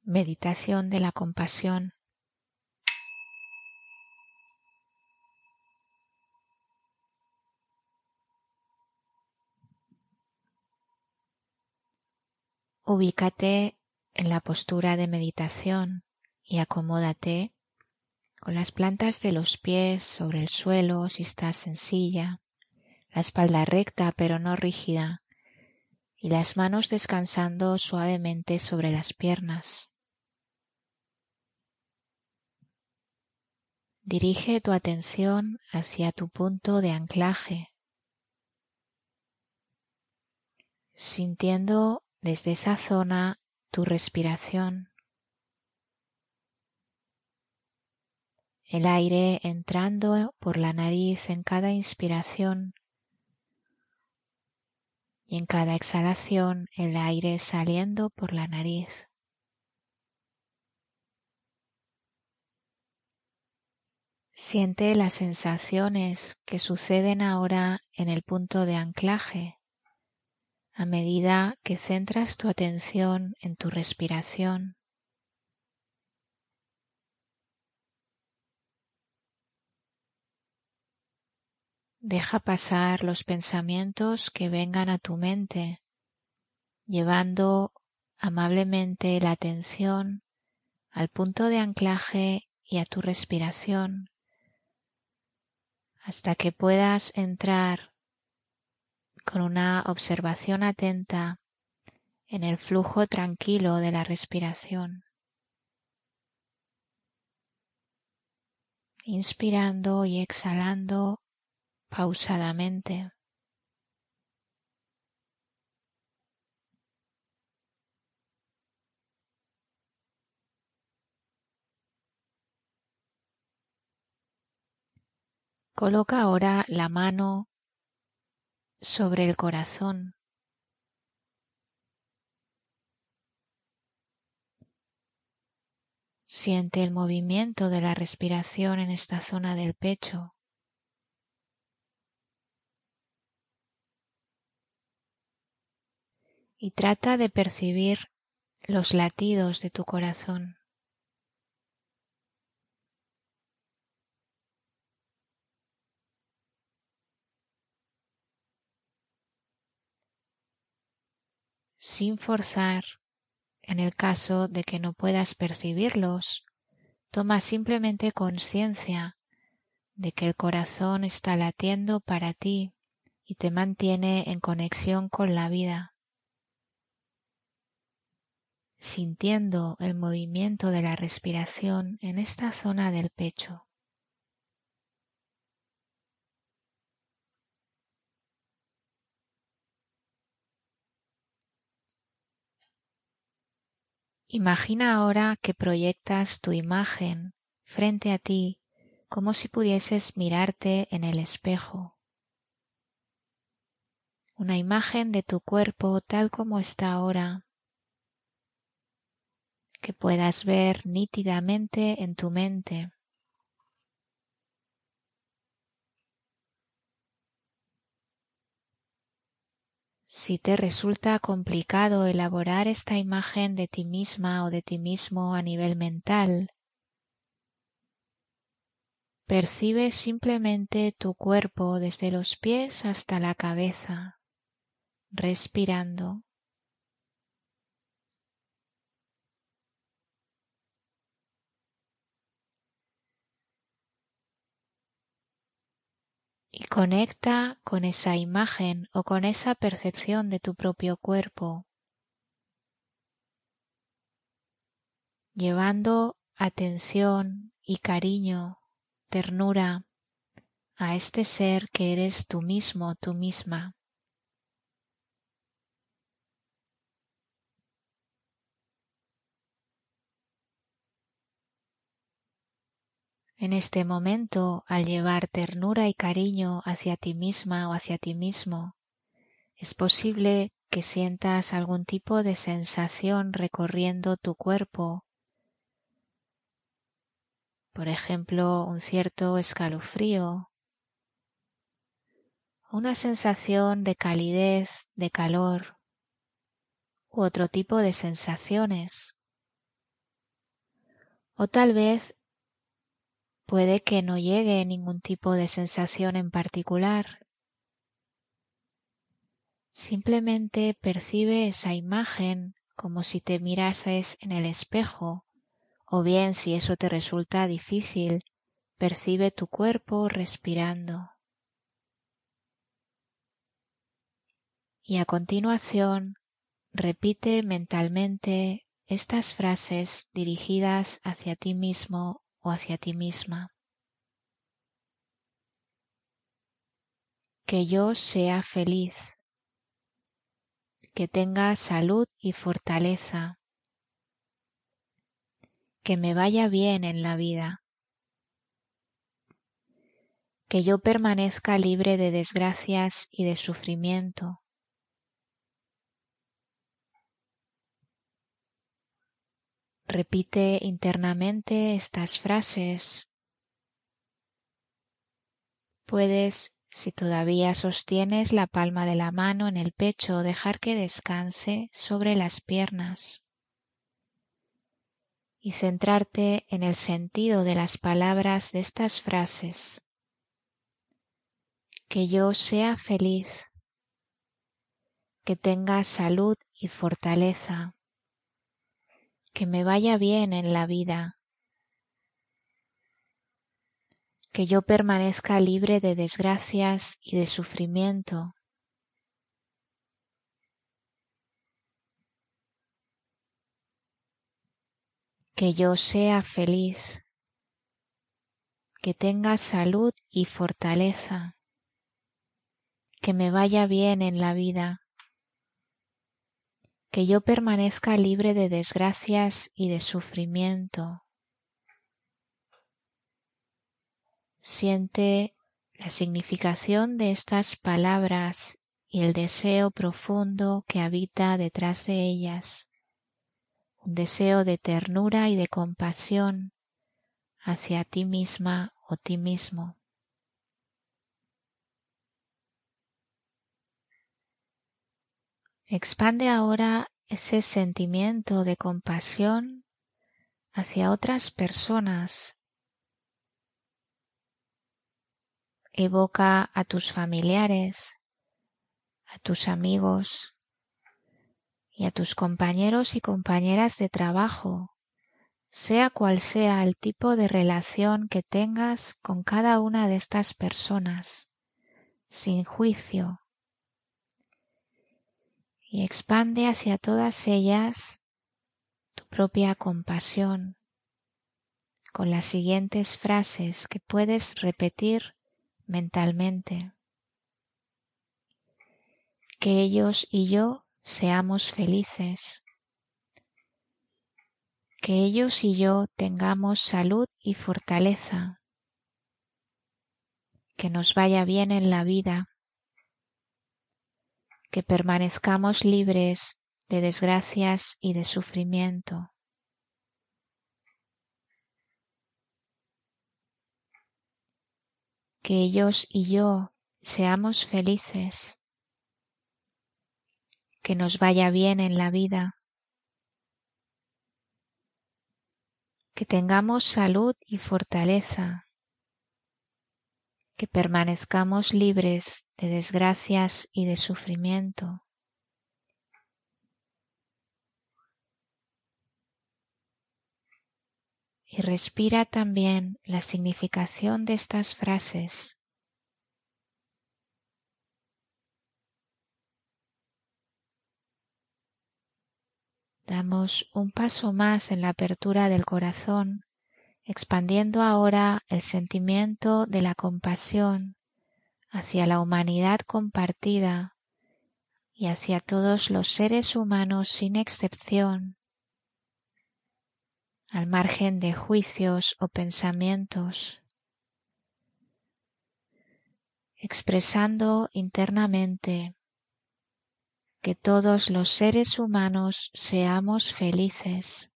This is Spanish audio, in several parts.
Meditación de la compasión. Ubícate en la postura de meditación y acomódate con las plantas de los pies sobre el suelo si estás en silla, la espalda recta pero no rígida y las manos descansando suavemente sobre las piernas. Dirige tu atención hacia tu punto de anclaje, sintiendo desde esa zona tu respiración. El aire entrando por la nariz en cada inspiración y en cada exhalación el aire saliendo por la nariz. Siente las sensaciones que suceden ahora en el punto de anclaje a medida que centras tu atención en tu respiración. Deja pasar los pensamientos que vengan a tu mente, llevando amablemente la atención al punto de anclaje y a tu respiración, hasta que puedas entrar con una observación atenta en el flujo tranquilo de la respiración. Inspirando y exhalando pausadamente. Coloca ahora la mano sobre el corazón. Siente el movimiento de la respiración en esta zona del pecho. Y trata de percibir los latidos de tu corazón. Sin forzar, en el caso de que no puedas percibirlos, toma simplemente conciencia de que el corazón está latiendo para ti y te mantiene en conexión con la vida, sintiendo el movimiento de la respiración en esta zona del pecho. Imagina ahora que proyectas tu imagen frente a ti como si pudieses mirarte en el espejo. Una imagen de tu cuerpo tal como está ahora, que puedas ver nítidamente en tu mente. Si te resulta complicado elaborar esta imagen de ti misma o de ti mismo a nivel mental, percibe simplemente tu cuerpo desde los pies hasta la cabeza, respirando. Y conecta con esa imagen o con esa percepción de tu propio cuerpo, llevando atención y cariño, ternura a este ser que eres tú mismo, tú misma. En este momento, al llevar ternura y cariño hacia ti misma o hacia ti mismo, es posible que sientas algún tipo de sensación recorriendo tu cuerpo. Por ejemplo, un cierto escalofrío, una sensación de calidez, de calor u otro tipo de sensaciones. O tal vez puede que no llegue ningún tipo de sensación en particular. Simplemente percibe esa imagen como si te mirases en el espejo, o bien, si eso te resulta difícil, percibe tu cuerpo respirando. Y a continuación, repite mentalmente estas frases dirigidas hacia ti mismo o hacia ti misma. Que yo sea feliz, que tenga salud y fortaleza, que me vaya bien en la vida, que yo permanezca libre de desgracias y de sufrimiento. Repite internamente estas frases. Puedes, si todavía sostienes la palma de la mano en el pecho, dejar que descanse sobre las piernas y centrarte en el sentido de las palabras de estas frases. Que yo sea feliz, que tenga salud y fortaleza, que me vaya bien en la vida, que yo permanezca libre de desgracias y de sufrimiento. Que yo sea feliz, que tenga salud y fortaleza, que me vaya bien en la vida, que yo permanezca libre de desgracias y de sufrimiento. Siente la significación de estas palabras y el deseo profundo que habita detrás de ellas, un deseo de ternura y de compasión hacia ti misma o ti mismo. Expande ahora ese sentimiento de compasión hacia otras personas. Evoca a tus familiares, a tus amigos y a tus compañeros y compañeras de trabajo, sea cual sea el tipo de relación que tengas con cada una de estas personas, sin juicio. Y expande hacia todas ellas tu propia compasión con las siguientes frases que puedes repetir mentalmente. Que ellos y yo seamos felices. Que ellos y yo tengamos salud y fortaleza. Que nos vaya bien en la vida. Que permanezcamos libres de desgracias y de sufrimiento. Que ellos y yo seamos felices. Que nos vaya bien en la vida. Que tengamos salud y fortaleza. Que permanezcamos libres de desgracias y de sufrimiento. Y respira también la significación de estas frases. Damos un paso más en la apertura del corazón, expandiendo ahora el sentimiento de la compasión hacia la humanidad compartida y hacia todos los seres humanos sin excepción, al margen de juicios o pensamientos, expresando internamente que todos los seres humanos seamos felices,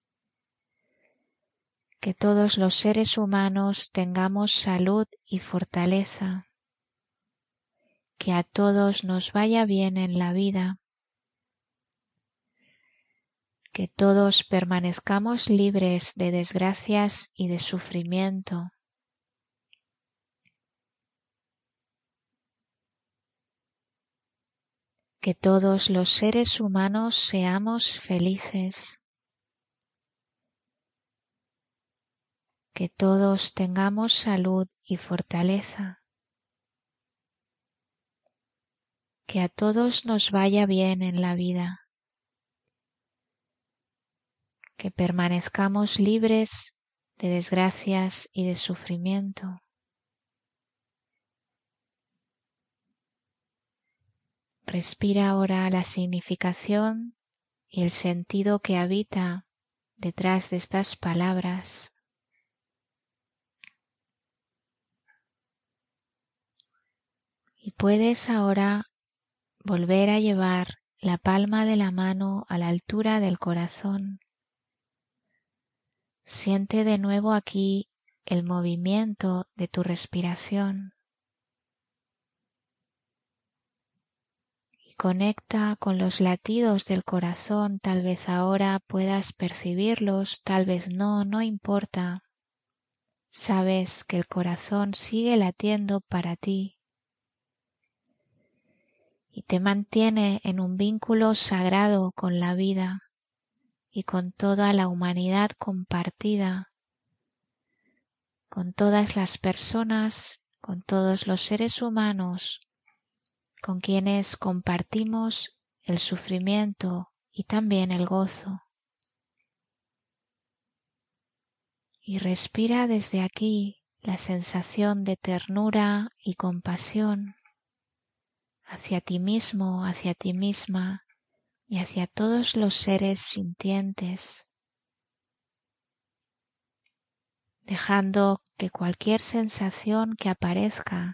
que todos los seres humanos tengamos salud y fortaleza, que a todos nos vaya bien en la vida, que todos permanezcamos libres de desgracias y de sufrimiento. Que todos los seres humanos seamos felices. Que todos tengamos salud y fortaleza. Que a todos nos vaya bien en la vida. Que permanezcamos libres de desgracias y de sufrimiento. Respira ahora la significación y el sentido que habita detrás de estas palabras. Y puedes ahora volver a llevar la palma de la mano a la altura del corazón. Siente de nuevo aquí el movimiento de tu respiración. Y conecta con los latidos del corazón. Tal vez ahora puedas percibirlos, tal vez no, no importa. Sabes que el corazón sigue latiendo para ti. Y te mantiene en un vínculo sagrado con la vida y con toda la humanidad compartida, con todas las personas, con todos los seres humanos con quienes compartimos el sufrimiento y también el gozo. Y respira desde aquí la sensación de ternura y compasión hacia ti mismo, hacia ti misma y hacia todos los seres sintientes, dejando que cualquier sensación que aparezca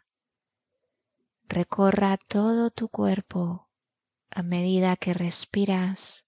recorra todo tu cuerpo a medida que respiras